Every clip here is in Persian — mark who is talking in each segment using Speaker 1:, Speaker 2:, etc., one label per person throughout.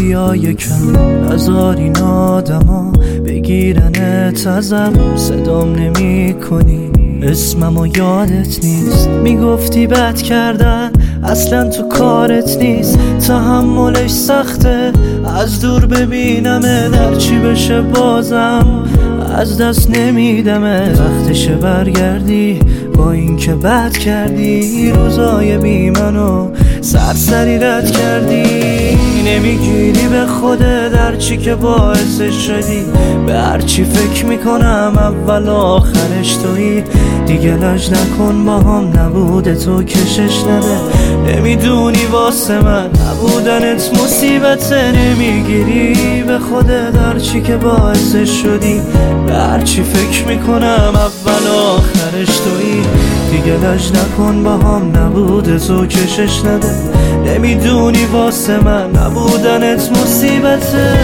Speaker 1: بیا یکم نذار این آدما بگیرنت ازم. صدام نمی کنی اسممو یادت نیست، میگفتی بد کردن اصلا تو کارت نیست. تحملش سخته از دور ببینمه، در چی بشه بازم از دست نمیدمه. وقتشه برگردی با این که بد کردی، روزای بی منو سرسری رد کردی. نمیگیری به خوده در چی که باعثش شدی، به هرچی فکر میکنم اول آخرش تویی. دیگه لج نکن با هم نبوده تو کشش نده، نمیدونی واسه من نبودنت مصیبته. نمیگیری به خوده در چی که باعثش شدی، به هرچی فکر میکنم اول آخرش تویی. دیگه لج نکن با هم نبوده تو کشش نده، نمیدونی واسه من نبودنت مصیبته.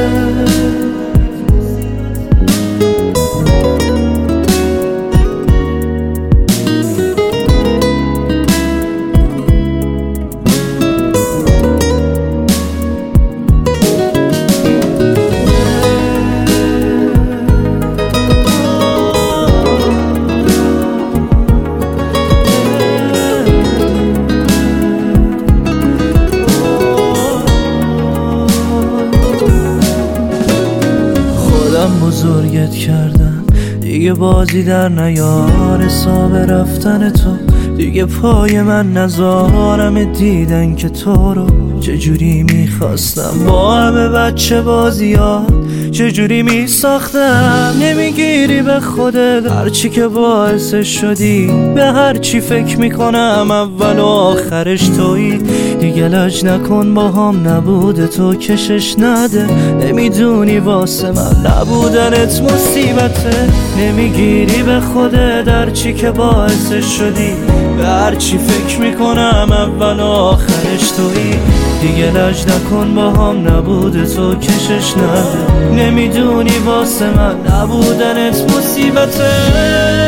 Speaker 1: بزرگت کردم دیگه بازی در نیار، حساب رفتن تو دیگه پای من نذارم. دیدن که تو رو چجوری میخواستم، با همه بچه بازیات چجوری میساختم. نمیگیری به خودت هرچی که باعثش شدی، به هرچی فکر میکنم اول و آخرش تویی. دیگه لج نکن با هم نبوده تو کشش نده، نمیدونی واسه من نبودنت مصیبته. نمیگیری به خودت هرچی که باعثش شدی، به هرچی فکر میکنم اول و آخرش تویی. دیگه لج نکن با هم نبوده تو کشش نده، نمیدونی واسه من نبودنت مصیبته.